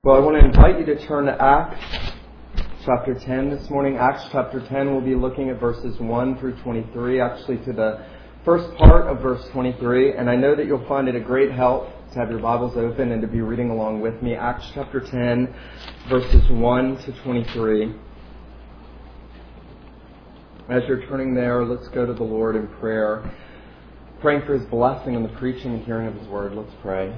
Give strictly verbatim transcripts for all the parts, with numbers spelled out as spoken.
Well, I want to invite you to turn to Acts chapter ten this morning. Acts chapter ten, we'll be looking at verses one through twenty-three, actually to the first part of verse twenty-three. And I know that you'll find it a great help to have your Bibles open and to be reading along with me. Acts chapter ten, verses one to twenty-three. As you're turning there, let's go to the Lord in prayer, praying for His blessing on the preaching and hearing of His word. Let's pray.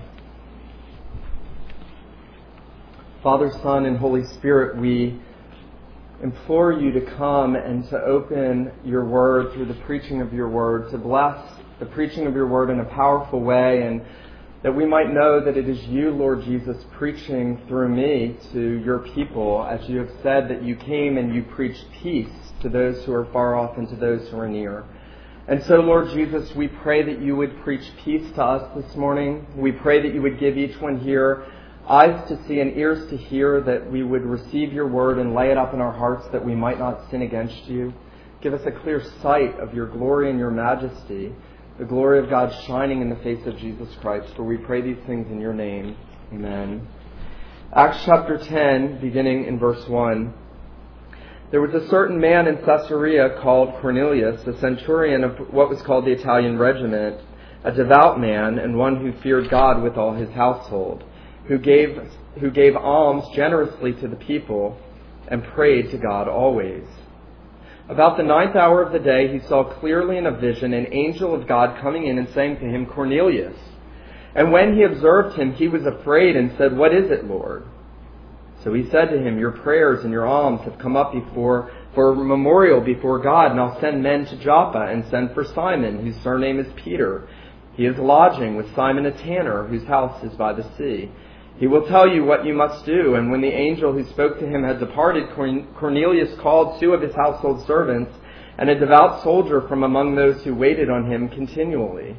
Father, Son, and Holy Spirit, we implore you to come and to open your word through the preaching of your word, to bless the preaching of your word in a powerful way, and that we might know that it is you, Lord Jesus, preaching through me to your people, as you have said that you came and you preached peace to those who are far off and to those who are near. And so, Lord Jesus, we pray that you would preach peace to us this morning. We pray that you would give each one here eyes to see and ears to hear, that we would receive your word and lay it up in our hearts that we might not sin against you. Give us a clear sight of your glory and your majesty, the glory of God shining in the face of Jesus Christ. For we pray these things in your name. Amen. Acts chapter ten, beginning in verse one. There was a certain man in Caesarea called Cornelius, a centurion of what was called the Italian regiment, a devout man and one who feared God with all his household, who gave who gave alms generously to the people and prayed to God always. About the ninth hour of the day, he saw clearly in a vision an angel of God coming in and saying to him, Cornelius. And when he observed him, he was afraid and said, What is it, Lord? So he said to him, Your prayers and your alms have come up before for a memorial before God, and I'll send men to Joppa and send for Simon, whose surname is Peter. He is lodging with Simon a tanner, whose house is by the sea. He will tell you what you must do. And when the angel who spoke to him had departed, Cornelius called two of his household servants and a devout soldier from among those who waited on him continually.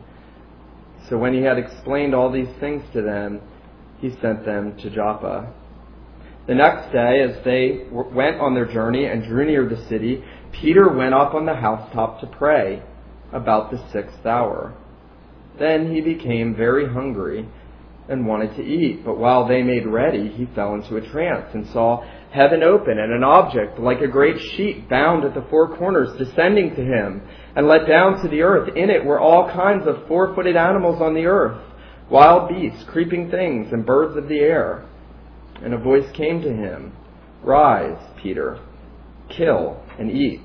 So when he had explained all these things to them, he sent them to Joppa. The next day, as they went on their journey and drew near the city, Peter went up on the housetop to pray about the sixth hour. Then he became very hungry and wanted to eat. But while they made ready, he fell into a trance and saw heaven open and an object like a great sheet bound at the four corners descending to him and let down to the earth. In it were all kinds of four-footed animals on the earth, wild beasts, creeping things, and birds of the air. And a voice came to him, Rise, Peter, kill and eat.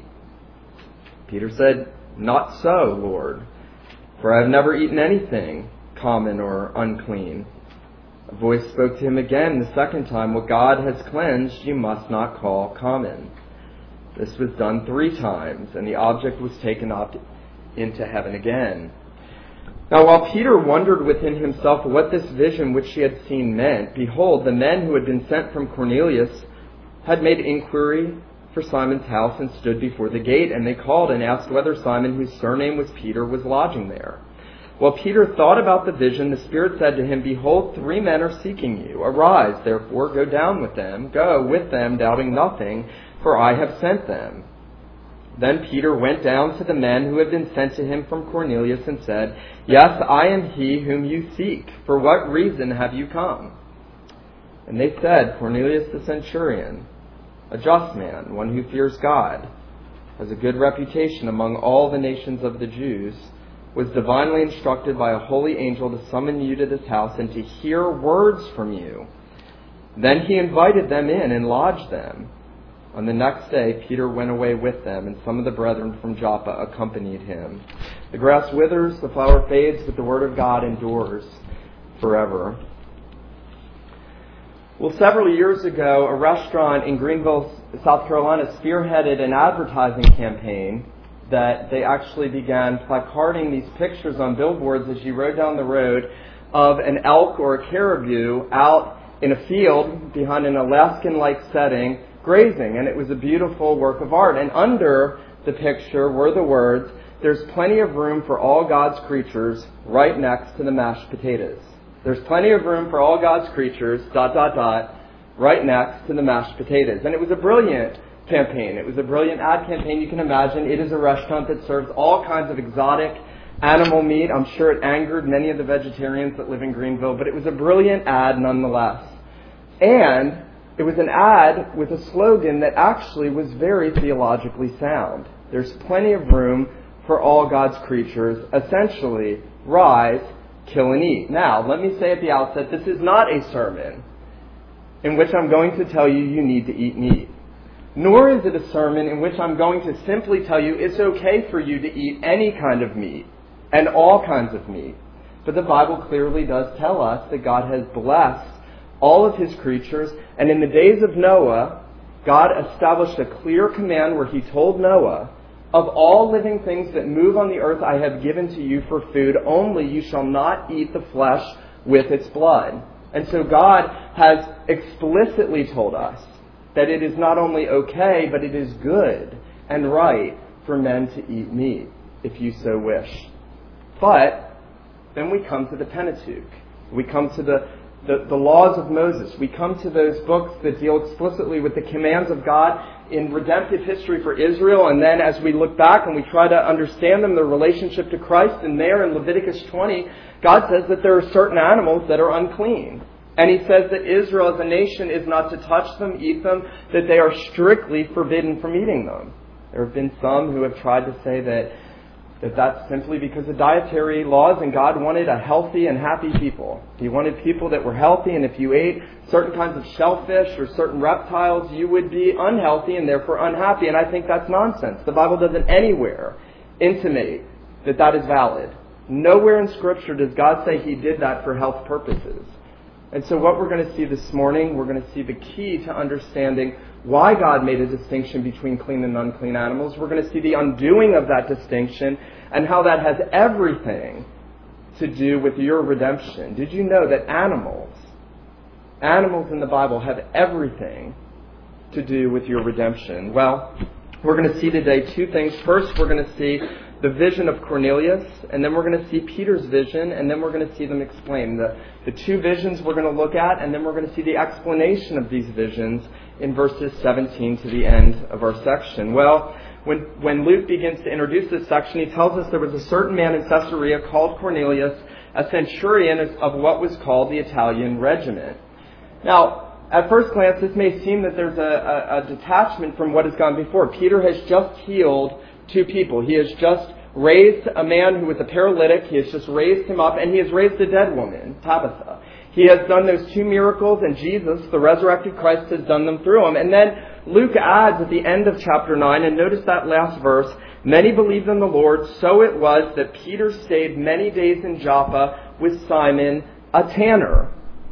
Peter said, Not so, Lord, for I have never eaten anything common or unclean. A voice spoke to him again the second time, What God has cleansed you must not call common. This was done three times, and the object was taken up into heaven again. Now while Peter wondered within himself what this vision which he had seen meant, behold, the men who had been sent from Cornelius had made inquiry for Simon's house and stood before the gate, and they called and asked whether Simon, whose surname was Peter, was lodging there. While Peter thought about the vision, the Spirit said to him, Behold, three men are seeking you. Arise, therefore, go down with them. Go with them, doubting nothing, for I have sent them. Then Peter went down to the men who had been sent to him from Cornelius and said, Yes, I am he whom you seek. For what reason have you come? And they said, Cornelius the centurion, a just man, one who fears God, has a good reputation among all the nations of the Jews, was divinely instructed by a holy angel to summon you to this house and to hear words from you. Then he invited them in and lodged them. On the next day, Peter went away with them, and some of the brethren from Joppa accompanied him. The grass withers, the flower fades, but the word of God endures forever. Well, several years ago, a restaurant in Greenville, South Carolina, spearheaded an advertising campaign that they actually began placarding these pictures on billboards as you rode down the road of an elk or a caribou out in a field behind an Alaskan-like setting grazing. And it was a beautiful work of art. And under the picture were the words, There's plenty of room for all God's creatures right next to the mashed potatoes. There's plenty of room for all God's creatures, dot, dot, dot, right next to the mashed potatoes. And it was a brilliant campaign. It was a brilliant ad campaign. You can imagine it is a restaurant that serves all kinds of exotic animal meat. I'm sure it angered many of the vegetarians that live in Greenville, but it was a brilliant ad nonetheless. And it was an ad with a slogan that actually was very theologically sound. There's plenty of room for all God's creatures. Essentially, rise, kill and eat. Now, let me say at the outset, this is not a sermon in which I'm going to tell you you need to eat meat. Nor is it a sermon in which I'm going to simply tell you it's okay for you to eat any kind of meat and all kinds of meat. But the Bible clearly does tell us that God has blessed all of his creatures, and in the days of Noah, God established a clear command where he told Noah, of all living things that move on the earth I have given to you for food, only you shall not eat the flesh with its blood. And so God has explicitly told us that it is not only okay, but it is good and right for men to eat meat, if you so wish. But then we come to the Pentateuch. We come to the, the, the laws of Moses. We come to those books that deal explicitly with the commands of God in redemptive history for Israel. And then as we look back and we try to understand them, their relationship to Christ, and there in Leviticus twenty, God says that there are certain animals that are unclean. And he says that Israel as a nation is not to touch them, eat them, that they are strictly forbidden from eating them. There have been some who have tried to say that, that that's simply because of dietary laws, and God wanted a healthy and happy people. He wanted people that were healthy, and if you ate certain kinds of shellfish or certain reptiles, you would be unhealthy and therefore unhappy. And I think that's nonsense. The Bible doesn't anywhere intimate that that is valid. Nowhere in Scripture does God say he did that for health purposes. And so what we're going to see this morning, we're going to see the key to understanding why God made a distinction between clean and unclean animals. We're going to see the undoing of that distinction and how that has everything to do with your redemption. Did you know that animals, animals in the Bible have everything to do with your redemption? Well, we're going to see today two things. First, we're going to see the vision of Cornelius, and then we're going to see Peter's vision, and then we're going to see them explained. The, the two visions we're going to look at, and then we're going to see the explanation of these visions in verses seventeen to the end of our section. Well, when, when Luke begins to introduce this section, he tells us there was a certain man in Caesarea called Cornelius, a centurion of what was called the Italian regiment. Now, at first glance, this may seem that there's a, a, a detachment from what has gone before. Peter has just healed two people. He has just raised a man who was a paralytic. He has just raised him up, and he has raised a dead woman, Tabitha. He has done those two miracles, and Jesus, the resurrected Christ, has done them through him. And then Luke adds at the end of chapter nine, and notice that last verse, many believed in the Lord, so it was that Peter stayed many days in Joppa with Simon, a tanner.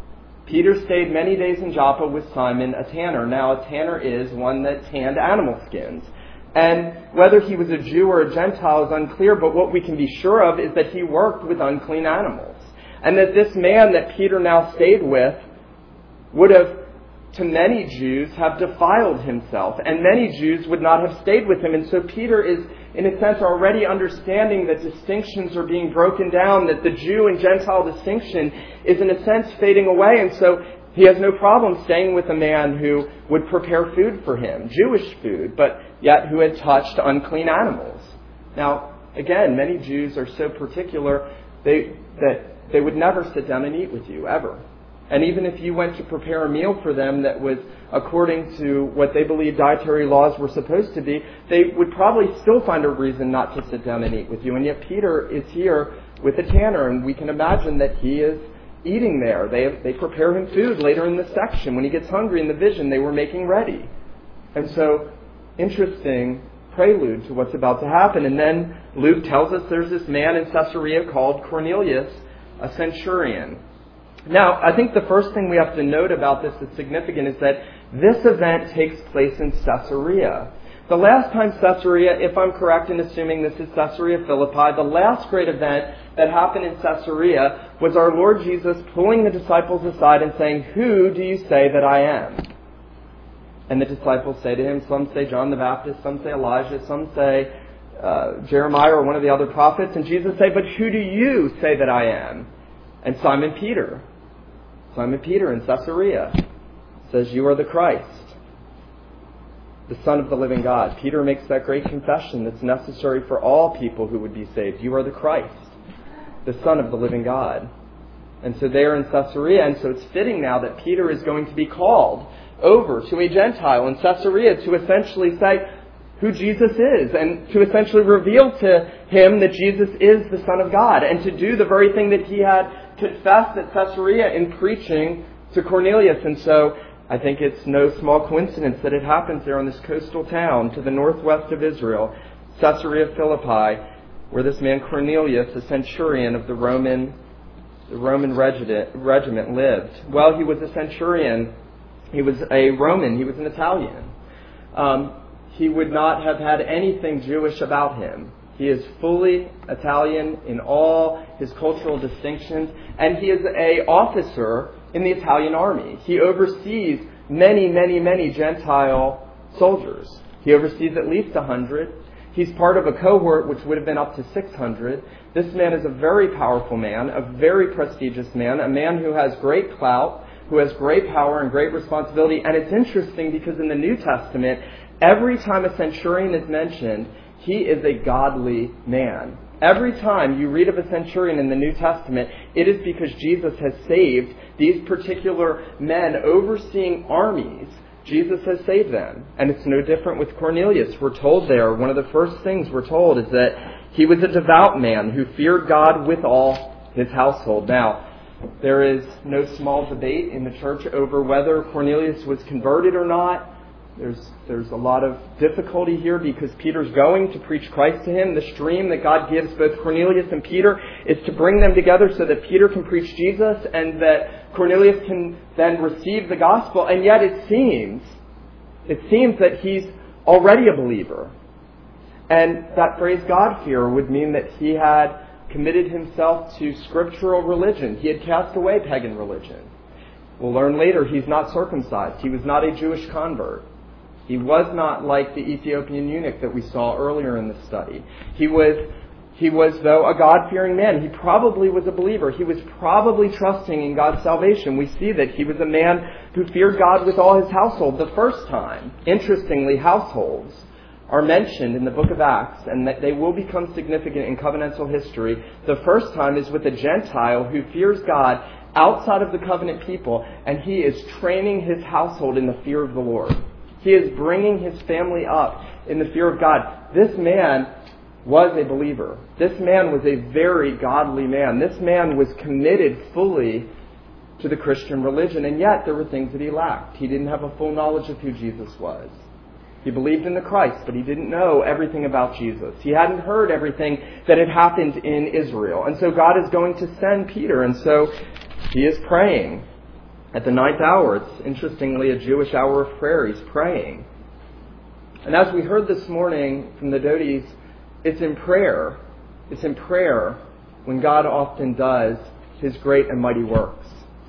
Peter stayed many days in Joppa with Simon, a tanner. Now, a tanner is one that tanned animal skins. And whether he was a Jew or a Gentile is unclear, but what we can be sure of is that he worked with unclean animals. And that this man that Peter now stayed with would have, to many Jews, have defiled himself. And many Jews would not have stayed with him. And so Peter is, in a sense, already understanding that distinctions are being broken down, that the Jew and Gentile distinction is, in a sense, fading away. And so he has no problem staying with a man who would prepare food for him, Jewish food, but yet who had touched unclean animals. Now, again, many Jews are so particular they, that they would never sit down and eat with you, ever. And even if you went to prepare a meal for them that was according to what they believed dietary laws were supposed to be, they would probably still find a reason not to sit down and eat with you. And yet Peter is here with a tanner, and we can imagine that he is eating there. They, they prepare him food later in the section. When he gets hungry in the vision, they were making ready. And so, interesting prelude to what's about to happen. And then Luke tells us there's this man in Caesarea called Cornelius, a centurion. Now, I think the first thing we have to note about this that's significant is that this event takes place in Caesarea. The last time Caesarea, if I'm correct in assuming this is Caesarea Philippi, the last great event that happened in Caesarea was our Lord Jesus pulling the disciples aside and saying, "Who do you say that I am?" And the disciples say to him, some say John the Baptist, some say Elijah, some say uh, Jeremiah or one of the other prophets. And Jesus said, "But who do you say that I am?" And Simon Peter, Simon Peter in Caesarea says, "You are the Christ, the Son of the living God." Peter makes that great confession that's necessary for all people who would be saved. You are the Christ, the Son of the living God. And so they are in Caesarea, and so it's fitting now that Peter is going to be called over to a Gentile in Caesarea to essentially say who Jesus is and to essentially reveal to him that Jesus is the Son of God and to do the very thing that he had confessed at Caesarea in preaching to Cornelius. And so I think it's no small coincidence that it happens there in this coastal town to the northwest of Israel, Caesarea Philippi, where this man Cornelius, a centurion of the Roman the Roman regiment, regiment lived. Well, he was a centurion. He was a Roman. He was an Italian. Um, he would not have had anything Jewish about him. He is fully Italian in all his cultural distinctions, and he is an officer in the Italian army. He oversees many, many, many Gentile soldiers. He oversees at least a hundred. He's part of a cohort which would have been up to six hundred. This man is a very powerful man, a very prestigious man, a man who has great clout, who has great power and great responsibility. And it's interesting because in the New Testament, every time a centurion is mentioned, he is a godly man. Every time you read of a centurion in the New Testament, it is because Jesus has saved these particular men overseeing armies. Jesus has saved them. And it's no different with Cornelius. We're told there, one of the first things we're told is that he was a devout man who feared God with all his household. Now, there is no small debate in the church over whether Cornelius was converted or not. There's there's a lot of difficulty here because Peter's going to preach Christ to him. The stream that God gives both Cornelius and Peter is to bring them together so that Peter can preach Jesus and that Cornelius can then receive the gospel. And yet it seems, it seems that he's already a believer. And that phrase God-fear would mean that he had committed himself to scriptural religion. He had cast away pagan religion. We'll learn later he's not circumcised. He was not a Jewish convert. He was not like the Ethiopian eunuch that we saw earlier in the study. He was, he was, though, a God-fearing man. He probably was a believer. He was probably trusting in God's salvation. We see that he was a man who feared God with all his household the first time. Interestingly, households are mentioned in the book of Acts, and that they will become significant in covenantal history. The first time is with a Gentile who fears God outside of the covenant people, and he is training his household in the fear of the Lord. He is bringing his family up in the fear of God. This man was a believer. This man was a very godly man. This man was committed fully to the Christian religion, and yet there were things that he lacked. He didn't have a full knowledge of who Jesus was. He believed in the Christ, but he didn't know everything about Jesus. He hadn't heard everything that had happened in Israel. And so God is going to send Peter, and so he is praying. At the ninth hour, it's interestingly a Jewish hour of prayer. He's praying. And as we heard this morning from the Doties, it's in prayer. It's in prayer when God often does his great and mighty works.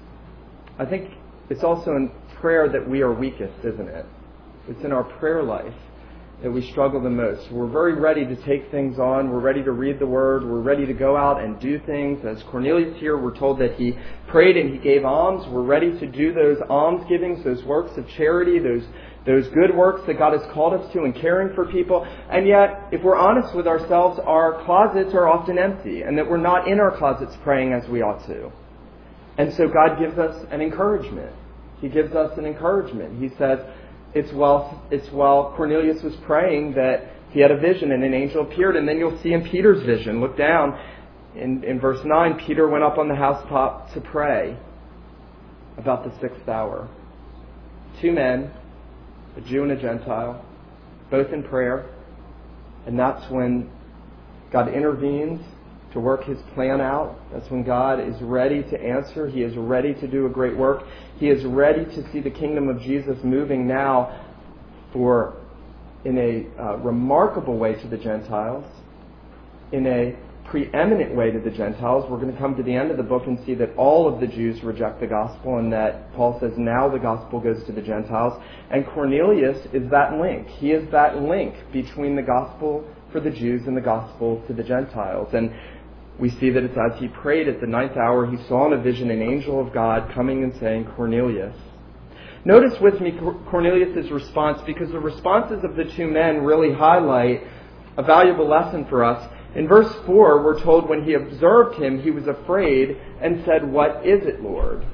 I think it's also in prayer that we are weakest, isn't it? It's in our prayer life that we struggle the most. We're very ready to take things on. We're ready to read the Word. We're ready to go out and do things. As Cornelius here, we're told that he prayed and he gave alms. We're ready to do those alms givings, those works of charity, those those good works that God has called us to in caring for people. And yet, if we're honest with ourselves, our closets are often empty and that we're not in our closets praying as we ought to. And so God gives us an encouragement. He gives us an encouragement. He says, It's while, it's while Cornelius was praying that he had a vision and an angel appeared. And then you'll see in Peter's vision, look down in, in verse nine, Peter went up on the housetop to pray about the sixth hour. Two men, a Jew and a Gentile, both in prayer. And that's when God intervenes to work his plan out. That's when God is ready to answer. He is ready to do a great work. He is ready to see the kingdom of Jesus moving now for in a uh, remarkable way to the Gentiles, in a preeminent way to the Gentiles. We're going to come to the end of the book and see that all of the Jews reject the gospel and that Paul says now the gospel goes to the Gentiles. And Cornelius is that link. He is that link between the gospel for the Jews and the gospel to the Gentiles. And we see that it's as he prayed at the ninth hour, he saw in a vision an angel of God coming and saying, Cornelius. Notice with me Cornelius' response, because the responses of the two men really highlight a valuable lesson for us. In verse four, we're told when he observed him, he was afraid and said, "What is it, Lord?"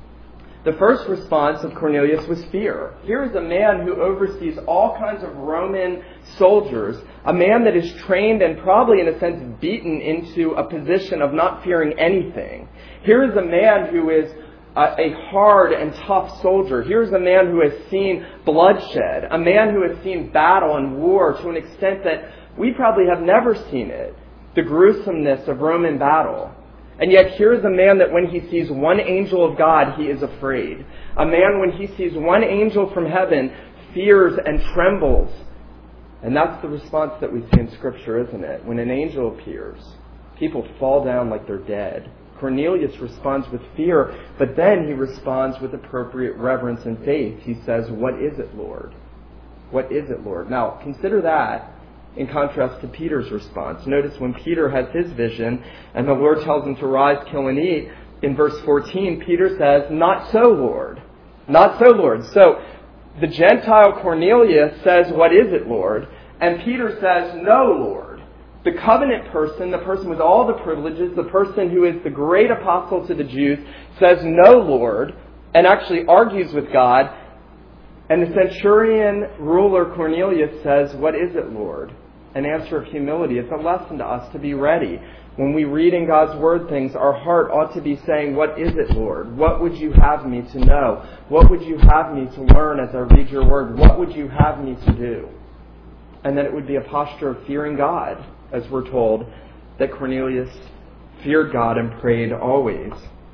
The first response of Cornelius was fear. Here is a man who oversees all kinds of Roman soldiers, a man that is trained and probably in a sense beaten into a position of not fearing anything. Here is a man who is a, a hard and tough soldier. Here is a man who has seen bloodshed, a man who has seen battle and war to an extent that we probably have never seen it, the gruesomeness of Roman battle. And yet here is a man that when he sees one angel of God, he is afraid. A man when he sees one angel from heaven, fears and trembles. And that's the response that we see in Scripture, isn't it? When an angel appears, people fall down like they're dead. Cornelius responds with fear, but then he responds with appropriate reverence and faith. He says, "What is it, Lord? What is it, Lord?" Now, consider that in contrast to Peter's response. Notice when Peter has his vision and the Lord tells him to rise, kill, and eat, in verse fourteen, Peter says, "Not so, Lord. Not so, Lord." So the Gentile Cornelius says, "What is it, Lord?" And Peter says, "No, Lord." The covenant person, the person with all the privileges, the person who is the great apostle to the Jews, says, "No, Lord," and actually argues with God. And the centurion ruler Cornelius says, "What is it, Lord?" An answer of humility. It's a lesson to us to be ready. When we read in God's Word things, our heart ought to be saying, "What is it, Lord? What would you have me to know? What would you have me to learn as I read your Word? What would you have me to do?" And then it would be a posture of fearing God, as we're told that Cornelius feared God and prayed always.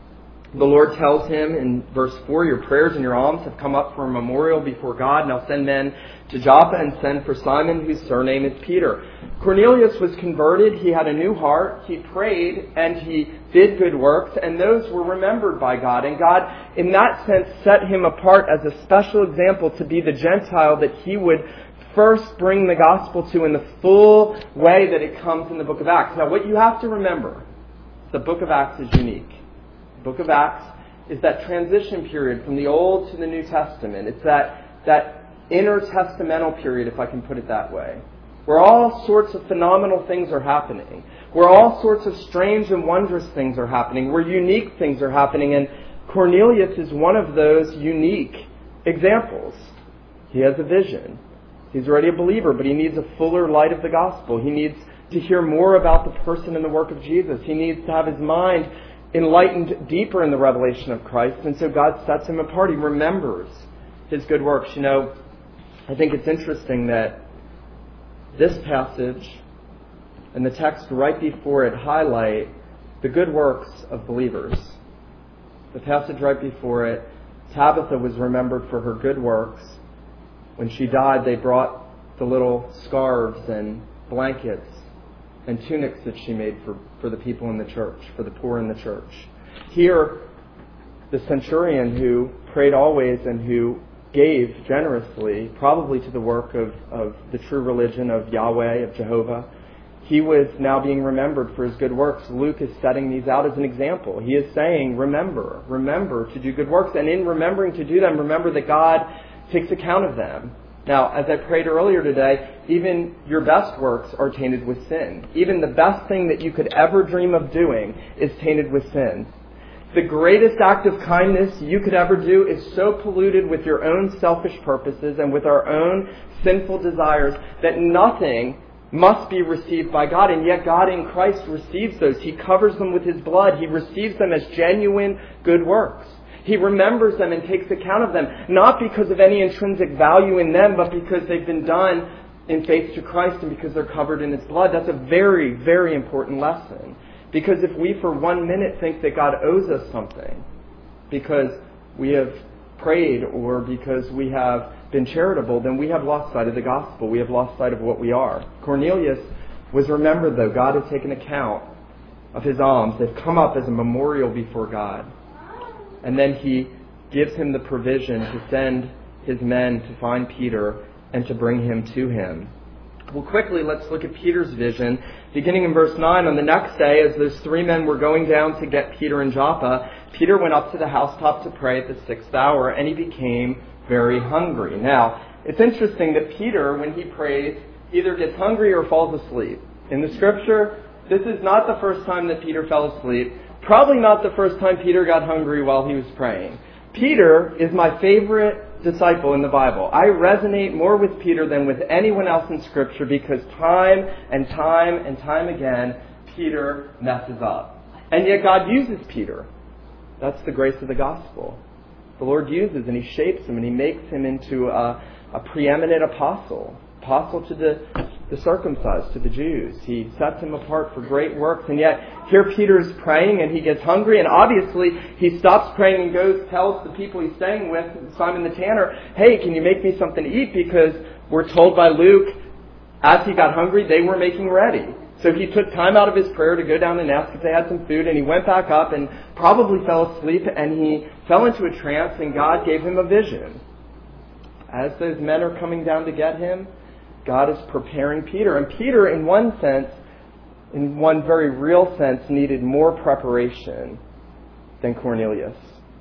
The Lord tells him in verse four, "Your prayers and your alms have come up for a memorial before God. Now send men to Joppa and send for Simon, whose surname is Peter." Cornelius was converted. He had a new heart. He prayed and he did good works, and those were remembered by God. And God, in that sense, set him apart as a special example to be the Gentile that he would first bring the gospel to in the full way that it comes in the book of Acts. Now, what you have to remember, the book of Acts is unique. The book of Acts is that transition period from the Old to the New Testament. It's that, that intertestamental period, if I can put it that way, where all sorts of phenomenal things are happening, where all sorts of strange and wondrous things are happening, where unique things are happening, and Cornelius is one of those unique examples. He has a vision. He's already a believer, but he needs a fuller light of the gospel. He needs to hear more about the person and the work of Jesus. He needs to have his mind enlightened deeper in the revelation of Christ, and so God sets him apart. He remembers his good works. You know, I think it's interesting that this passage and the text right before it highlight the good works of believers. The passage right before it, Tabitha was remembered for her good works. When she died, they brought the little scarves and blankets and tunics that she made for, for the people in the church, for the poor in the church. Here, the centurion who prayed always and who gave generously, probably to the work of, of the true religion of Yahweh, of Jehovah, he was now being remembered for his good works. Luke is setting these out as an example. He is saying, remember, remember to do good works. And in remembering to do them, remember that God takes account of them. Now, as I prayed earlier today, even your best works are tainted with sin. Even the best thing that you could ever dream of doing is tainted with sin. The greatest act of kindness you could ever do is so polluted with your own selfish purposes and with our own sinful desires that nothing must be received by God. And yet God in Christ receives those. He covers them with His blood. He receives them as genuine good works. He remembers them and takes account of them, not because of any intrinsic value in them, but because they've been done in faith to Christ and because they're covered in His blood. That's a very, very important lesson. Because if we for one minute think that God owes us something because we have prayed or because we have been charitable, then we have lost sight of the gospel. We have lost sight of what we are. Cornelius was remembered, though. God had taken account of his alms. They've come up as a memorial before God. And then he gives him the provision to send his men to find Peter and to bring him to him. Well, quickly, let's look at Peter's vision. Beginning in verse nine, on the next day, as those three men were going down to get Peter in Joppa, Peter went up to the housetop to pray at the sixth hour, and he became very hungry. Now, it's interesting that Peter, when he prays, either gets hungry or falls asleep. In the Scripture, this is not the first time that Peter fell asleep. Probably not the first time Peter got hungry while he was praying. Peter is my favorite disciple in the Bible. I resonate more with Peter than with anyone else in Scripture because time and time and time again, Peter messes up. And yet God uses Peter. That's the grace of the gospel. The Lord uses and He shapes him and He makes him into a, a preeminent apostle. Apostle to the, the circumcised, to the Jews. He sets him apart for great works. And yet, here Peter is praying and he gets hungry. And obviously, he stops praying and goes, tells the people he's staying with, Simon the tanner, hey, can you make me something to eat? Because we're told by Luke, as he got hungry, they were making ready. So he took time out of his prayer to go down and ask if they had some food. And he went back up and probably fell asleep. And he fell into a trance and God gave him a vision. As those men are coming down to get him, God is preparing Peter. And Peter, in one sense, in one very real sense, needed more preparation than Cornelius.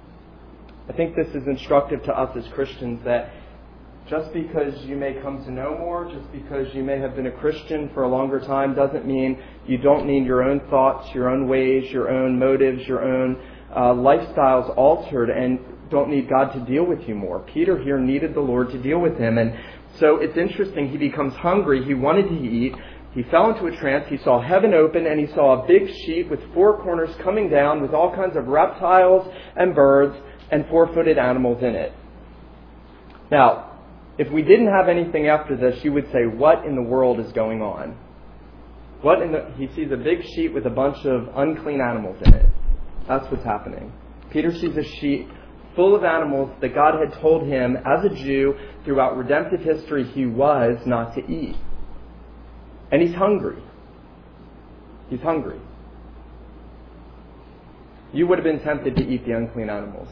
I think this is instructive to us as Christians that just because you may come to know more, just because you may have been a Christian for a longer time, doesn't mean you don't need your own thoughts, your own ways, your own motives, your own uh, lifestyles altered, and don't need God to deal with you more. Peter here needed the Lord to deal with him. And so it's interesting, he becomes hungry, he wanted to eat, he fell into a trance, he saw heaven open, and he saw a big sheet with four corners coming down with all kinds of reptiles and birds and four-footed animals in it. Now, if we didn't have anything after this, you would say, what in the world is going on? What in the... He sees a big sheet with a bunch of unclean animals in it. That's what's happening. Peter sees a sheet full of animals that God had told him as a Jew throughout redemptive history he was not to eat. And he's hungry. He's hungry. You would have been tempted to eat the unclean animals.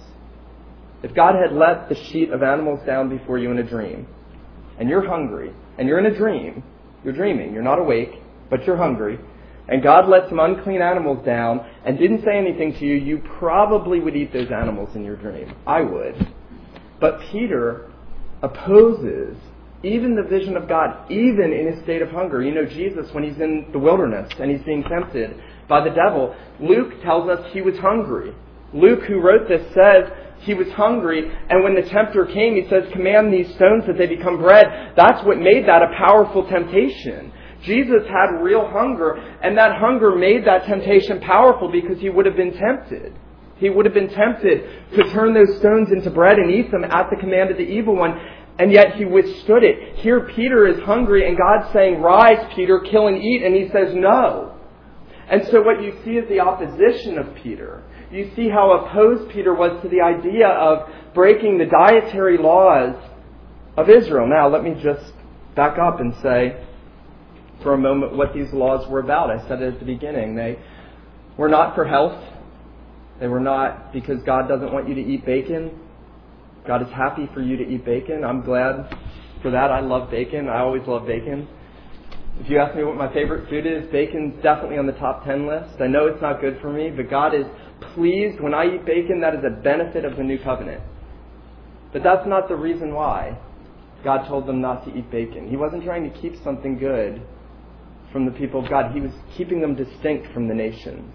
If God had let the sheet of animals down before you in a dream, and you're hungry, and you're in a dream, you're dreaming, you're not awake, but you're hungry, and God let some unclean animals down and didn't say anything to you, you probably would eat those animals in your dream. I would. But Peter opposes even the vision of God, even in his state of hunger. You know, Jesus, when he's in the wilderness and he's being tempted by the devil, Luke tells us he was hungry. Luke, who wrote this, says he was hungry, and when the tempter came, he says, command these stones that they become bread. That's what made that a powerful temptation. Jesus had real hunger, and that hunger made that temptation powerful because he would have been tempted. He would have been tempted to turn those stones into bread and eat them at the command of the evil one, and yet he withstood it. Here Peter is hungry, and God's saying, rise, Peter, kill and eat, and he says no. And so what you see is the opposition of Peter. You see how opposed Peter was to the idea of breaking the dietary laws of Israel. Now, let me just back up and say for a moment what these laws were about. I said it at the beginning. They were not for health. They were not because God doesn't want you to eat bacon. God is happy for you to eat bacon. I'm glad for that. I love bacon. I always love bacon. If you ask me what my favorite food is, bacon's definitely on the top ten list. I know it's not good for me, but God is pleased when I eat bacon. That is a benefit of the new covenant. But that's not the reason why God told them not to eat bacon. He wasn't trying to keep something good from the people of God. He was keeping them distinct from the nations.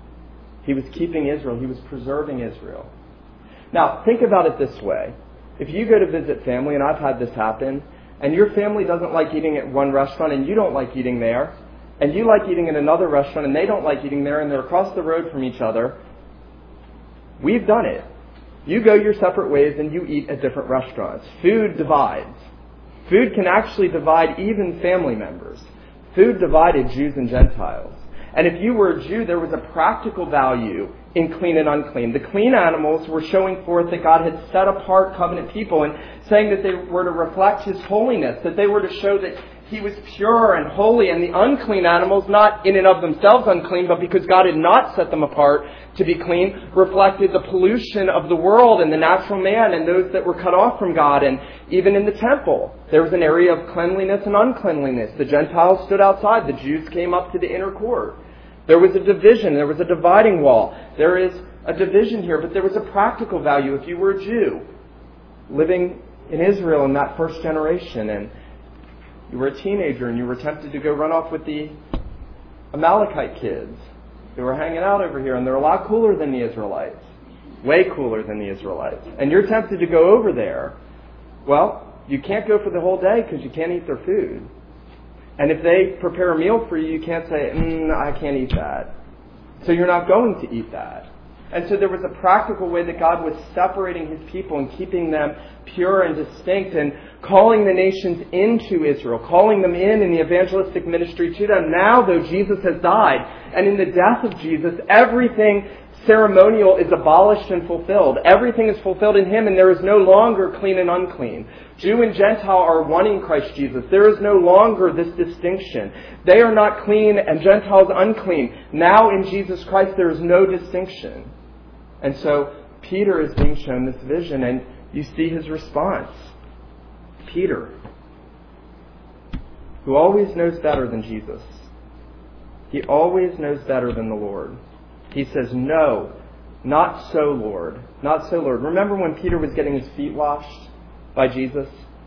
He was keeping Israel. He was preserving Israel. Now, think about it this way. If you go to visit family, and I've had this happen, and your family doesn't like eating at one restaurant and you don't like eating there, and you like eating at another restaurant and they don't like eating there, and they're across the road from each other, we've done it. You go your separate ways and you eat at different restaurants. Food divides. Food can actually divide even family members. Food divided Jews and Gentiles. And if you were a Jew, there was a practical value in clean and unclean. The clean animals were showing forth that God had set apart covenant people and saying that they were to reflect His holiness, that they were to show that He was pure and holy, and the unclean animals, not in and of themselves unclean, but because God had not set them apart to be clean, reflected the pollution of the world and the natural man and those that were cut off from God. And even in the temple, there was an area of cleanliness and uncleanliness. The Gentiles stood outside. The Jews came up to the inner court. There was a division. There was a dividing wall. There is a division here, but there was a practical value if you were a Jew living in Israel in that first generation. And You were a teenager and you were tempted to go run off with the Amalekite kids who were hanging out over here, and they're a lot cooler than the Israelites. Way cooler than the Israelites. And you're tempted to go over there. Well, you can't go for the whole day because you can't eat their food. And if they prepare a meal for you, you can't say, mm, I can't eat that. So you're not going to eat that. And so there was a practical way that God was separating His people and keeping them pure and distinct and calling the nations into Israel, calling them in in the evangelistic ministry to them. Now, though Jesus has died, and in the death of Jesus, everything ceremonial is abolished and fulfilled. Everything is fulfilled in Him, and there is no longer clean and unclean. Jew and Gentile are one in Christ Jesus. There is no longer this distinction. They are not clean and Gentiles unclean. Now in Jesus Christ there is no distinction. And so Peter is being shown this vision, and you see his response. Peter, who always knows better than Jesus. He always knows better than the Lord. He says, no, not so, Lord. Not so, Lord. Remember when Peter was getting his feet washed by Jesus?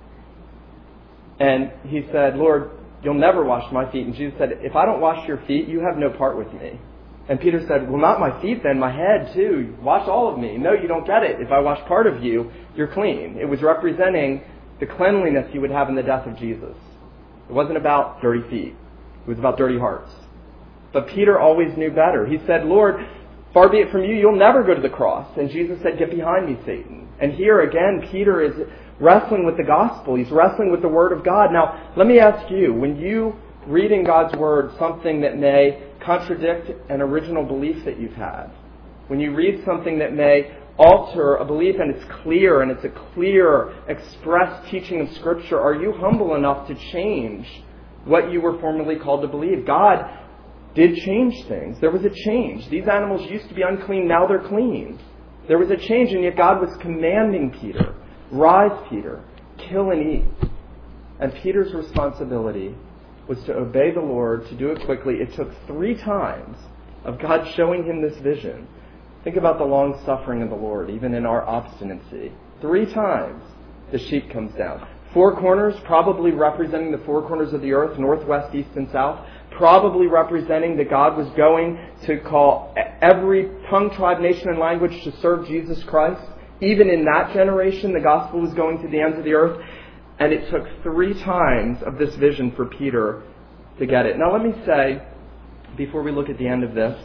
And he said, Lord, you'll never wash my feet. And Jesus said, if I don't wash your feet, you have no part with me. And Peter said, well, not my feet then, my head too. Wash all of me. No, you don't get it. If I wash part of you, you're clean. It was representing the cleanliness you would have in the death of Jesus. It wasn't about dirty feet. It was about dirty hearts. But Peter always knew better. He said, Lord, far be it from you, you'll never go to the cross. And Jesus said, get behind me, Satan. And here again, Peter is wrestling with the gospel. He's wrestling with the Word of God. Now, let me ask you, when you read in God's Word something that may contradict an original belief that you've had, when you read something that may alter a belief and it's clear and it's a clear expressed teaching of Scripture, are you humble enough to change what you were formerly called to believe? God did change things. There was a change. These animals used to be unclean, now they're clean. There was a change, and yet God was commanding Peter, rise, Peter, kill and eat. And Peter's responsibility was to obey the Lord, to do it quickly. It took three times of God showing him this vision. Think about the long suffering of the Lord, even in our obstinacy. Three times the sheep comes down. Four corners, probably representing the four corners of the earth, north, west, east, and south. Probably representing that God was going to call every tongue, tribe, nation, and language to serve Jesus Christ. Even in that generation, the gospel was going to the ends of the earth. And it took three times of this vision for Peter to get it. Now let me say, before we look at the end of this,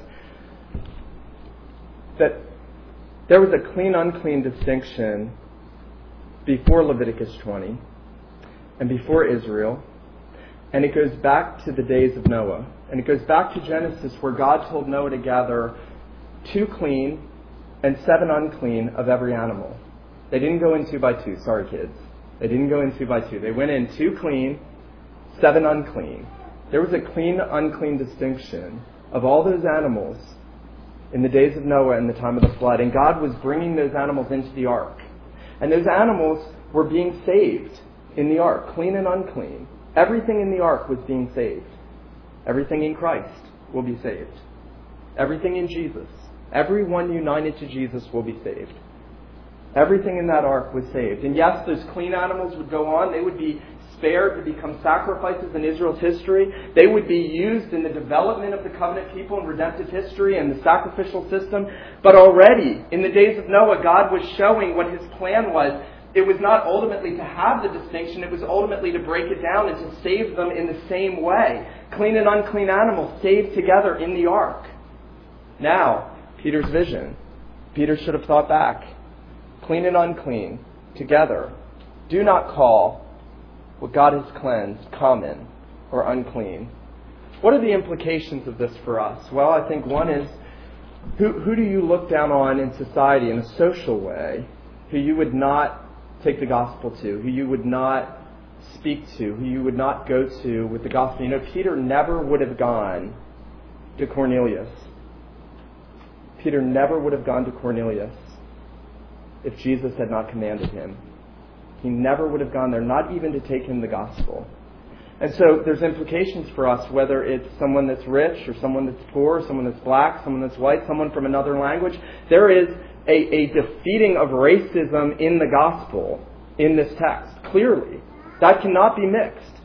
that there was a clean-unclean distinction before Leviticus twenty and before Israel. And it goes back to the days of Noah. And it goes back to Genesis, where God told Noah to gather two clean and seven unclean of every animal. They didn't go in two by two. Sorry, kids. They didn't go in two by two. They went in two clean, seven unclean. There was a clean-unclean distinction of all those animals in the days of Noah and the time of the flood. And God was bringing those animals into the ark. And those animals were being saved in the ark, clean and unclean. Everything in the ark was being saved. Everything in Christ will be saved. Everything in Jesus. Everyone united to Jesus will be saved. Everything in that ark was saved. And yes, those clean animals would go on. They would be spared to become sacrifices in Israel's history. They would be used in the development of the covenant people and redemptive history and the sacrificial system. But already, in the days of Noah, God was showing what His plan was. It was not ultimately to have the distinction. It was ultimately to break it down and to save them in the same way. Clean and unclean animals saved together in the ark. Now, Peter's vision. Peter should have thought back. Clean and unclean together. Do not call what God has cleansed common or unclean. What are the implications of this for us? Well, I think one is, who, who do you look down on in society in a social way, who you would not take the gospel to, who you would not speak to, who you would not go to with the gospel? You know, Peter never would have gone to Cornelius. Peter never would have gone to Cornelius if Jesus had not commanded him. He never would have gone there, not even to take him the gospel. And so there's implications for us, whether it's someone that's rich or someone that's poor, someone that's black, someone that's white, someone from another language. There is a, a defeating of racism in the gospel in this text, clearly. That cannot be mixed.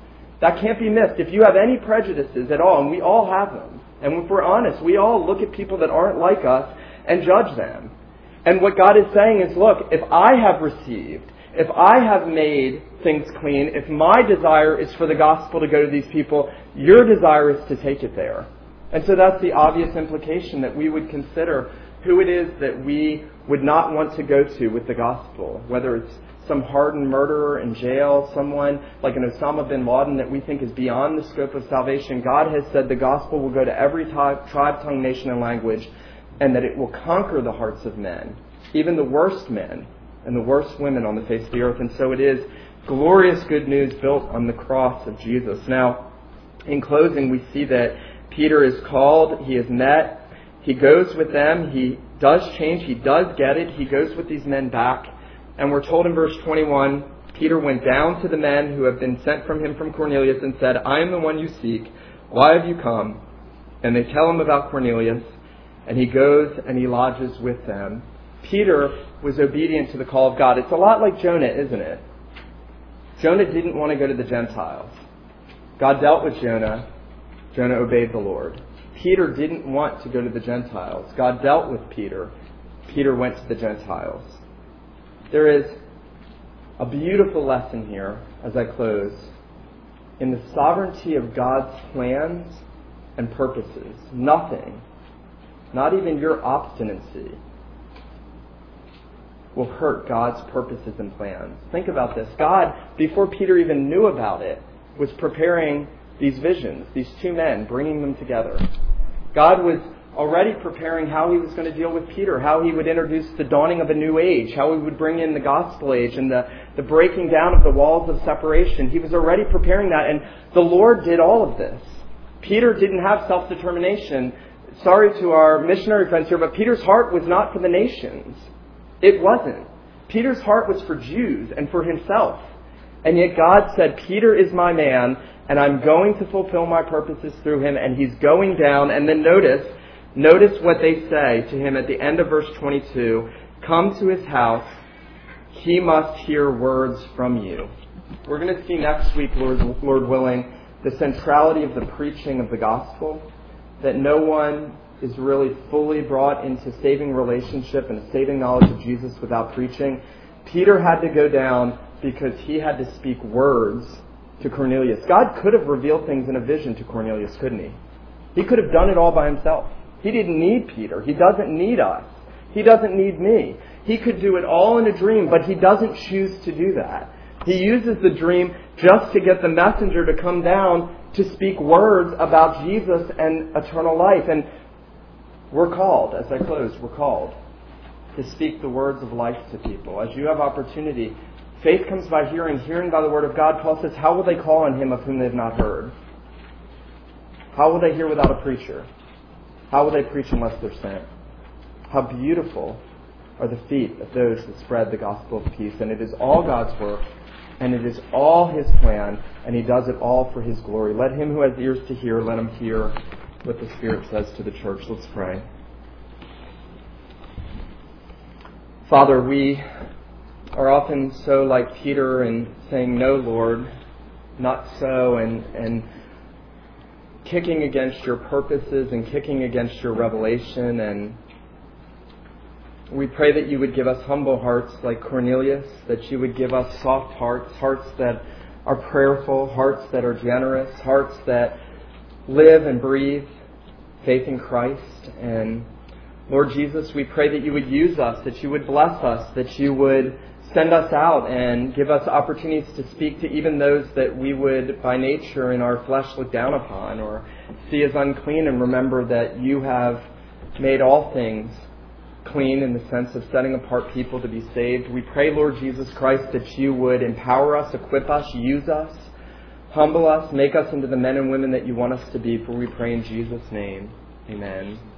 That can't be missed. If you have any prejudices at all, and we all have them, and if we're honest, we all look at people that aren't like us and judge them. And what God is saying is, look, if I have received, if I have made things clean, if my desire is for the gospel to go to these people, your desire is to take it there. And so that's the obvious implication, that we would consider who it is that we would not want to go to with the gospel, whether it's some hardened murderer in jail, someone like an Osama bin Laden that we think is beyond the scope of salvation. God has said the gospel will go to every tribe, tongue, nation, and language, and that it will conquer the hearts of men, even the worst men and the worst women on the face of the earth. And so it is glorious good news built on the cross of Jesus. Now, in closing, we see that Peter is called, he is met, he goes with them, he does change, he does get it, he goes with these men back. And we're told in verse twenty-one, Peter went down to the men who have been sent from him from Cornelius and said, I am the one you seek. Why have you come? And they tell him about Cornelius, and he goes and he lodges with them. Peter was obedient to the call of God. It's a lot like Jonah, isn't it? Jonah didn't want to go to the Gentiles. God dealt with Jonah. Jonah obeyed the Lord. Peter didn't want to go to the Gentiles. God dealt with Peter. Peter went to the Gentiles. There is a beautiful lesson here, as I close, in the sovereignty of God's plans and purposes. Nothing, not even your obstinacy, will hurt God's purposes and plans. Think about this. God, before Peter even knew about it, was preparing these visions, these two men, bringing them together. God was already preparing how he was going to deal with Peter, how he would introduce the dawning of a new age, how he would bring in the gospel age and the, the breaking down of the walls of separation. He was already preparing that, and the Lord did all of this. Peter didn't have self-determination. Sorry to our missionary friends here, but Peter's heart was not for the nations. It wasn't. Peter's heart was for Jews and for himself. And yet God said, Peter is my man, and I'm going to fulfill my purposes through him, and he's going down. And then notice, notice what they say to him at the end of verse twenty-two. Come to his house, he must hear words from you. We're going to see next week, Lord, Lord willing, the centrality of the preaching of the gospel, that no one is really fully brought into saving relationship and a saving knowledge of Jesus without preaching. Peter had to go down because he had to speak words to Cornelius. God could have revealed things in a vision to Cornelius, couldn't he? He could have done it all by himself. He didn't need Peter. He doesn't need us. He doesn't need me. He could do it all in a dream, but he doesn't choose to do that. He uses the dream just to get the messenger to come down to speak words about Jesus and eternal life. And we're called, as I close, we're called to speak the words of life to people. As you have opportunity, faith comes by hearing, hearing by the word of God. Paul says, how will they call on him of whom they have not heard? How will they hear without a preacher? How will they preach unless they're sent? How beautiful are the feet of those that spread the gospel of peace. And it is all God's work, and it is all his plan, and he does it all for his glory. Let him who has ears to hear, let him hear what the Spirit says to the church. Let's pray. Father, we are often so like Peter in saying, no, Lord, not so, and, and kicking against your purposes and kicking against your revelation. And we pray that you would give us humble hearts like Cornelius, that you would give us soft hearts, hearts that are prayerful, hearts that are generous, hearts that live and breathe faith in Christ. And Lord Jesus, we pray that you would use us, that you would bless us, that you would send us out and give us opportunities to speak to even those that we would by nature in our flesh look down upon or see as unclean, and remember that you have made all things clean in the sense of setting apart people to be saved. We pray, Lord Jesus Christ, that you would empower us, equip us, use us, humble us, make us into the men and women that you want us to be, for we pray in Jesus' name. Amen.